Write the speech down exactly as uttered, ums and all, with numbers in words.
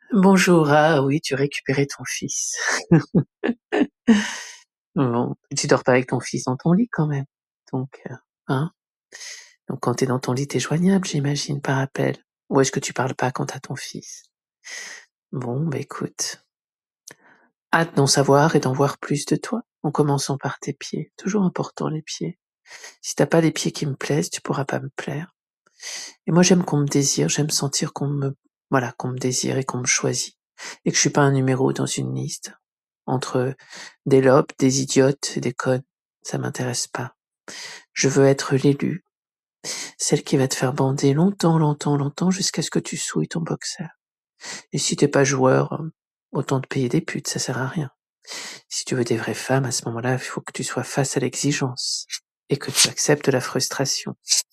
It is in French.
Bonjour, ah oui, tu récupérais ton fils. Bon, tu dors pas avec ton fils dans ton lit quand même, donc heu, hein? Donc quand tu es dans ton lit, tu es joignable, j'imagine, par appel? Ou est-ce que tu parles pas quand tu as ton fils? Bon, bah écoute, hâte d'en savoir et d'en voir plus de toi, en commençant par tes pieds. Toujours important les pieds. Si tu as pas les pieds qui me plaisent, tu pourras pas me plaire. Et moi j'aime qu'on me désire, j'aime sentir qu'on me voilà, qu'on me désire et qu'on me choisit et que je suis pas un numéro dans une liste, entre des lobes, des idiotes et des connes. Ça m'intéresse pas. Je veux être l'élue, celle qui va te faire bander longtemps, longtemps, longtemps jusqu'à ce que tu souilles ton boxer. Et si t'es pas joueur, autant te payer des putes, ça sert à rien. Si tu veux des vraies femmes, à ce moment-là, il faut que tu sois face à l'exigence et que tu acceptes la frustration.